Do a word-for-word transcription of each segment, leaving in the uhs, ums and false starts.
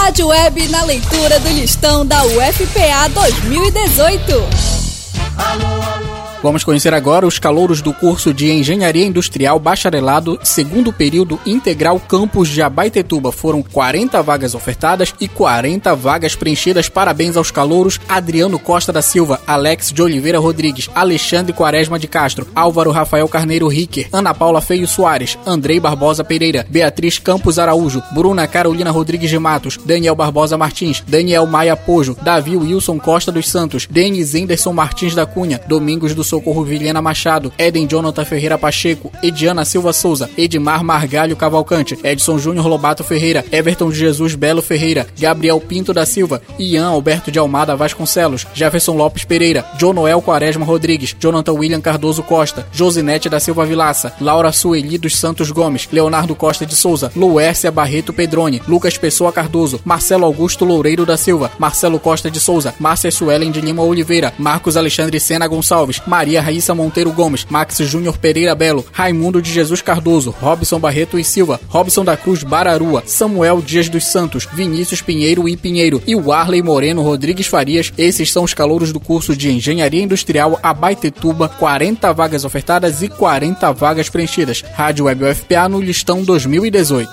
Rádio Web na leitura do listão da U F P A dois mil e dezoito. Alô, alô. Vamos conhecer agora os calouros do curso de Engenharia Industrial Bacharelado, segundo período integral campus de Abaetetuba. Foram quarenta vagas ofertadas e quarenta vagas preenchidas. Parabéns aos calouros Adriano Costa da Silva, Alex de Oliveira Rodrigues, Alexandre Quaresma de Castro, Álvaro Rafael Carneiro Ricker, Ana Paula Feio Soares, Andrei Barbosa Pereira, Beatriz Campos Araújo, Bruna Carolina Rodrigues de Matos, Daniel Barbosa Martins, Daniel Maia Pojo, Davi Wilson Costa dos Santos, Denis Anderson Martins da Cunha, Domingos do Socorro Vilhena Machado, Eden Jonathan Ferreira Pacheco, Ediana Silva Souza, Edmar Margalho Cavalcante, Edson Júnior Lobato Ferreira, Everton de Jesus Belo Ferreira, Gabriel Pinto da Silva, Ian Alberto de Almada Vasconcelos, Jefferson Lopes Pereira, John Noel Quaresma Rodrigues, Jonathan William Cardoso Costa, Josinete da Silva Vilaça, Laura Sueli dos Santos Gomes, Leonardo Costa de Souza, Luércia Barreto Pedrone, Lucas Pessoa Cardoso, Marcelo Augusto Loureiro da Silva, Marcelo Costa de Souza, Márcia Suelen de Lima Oliveira, Marcos Alexandre Sena Gonçalves, Maria Raíssa Monteiro Gomes, Max Júnior Pereira Belo, Raimundo de Jesus Cardoso, Robson Barreto e Silva, Robson da Cruz Bararua, Samuel Dias dos Santos, Vinícius Pinheiro e Pinheiro e Warley Moreno Rodrigues Farias. Esses são os calouros do curso de Engenharia Industrial Abaetetuba, quarenta vagas ofertadas e quarenta vagas preenchidas. Rádio Web U F P A no listão dois mil e dezoito.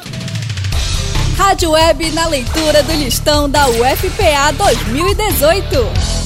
Rádio Web na leitura do listão da U F P A dois mil e dezoito.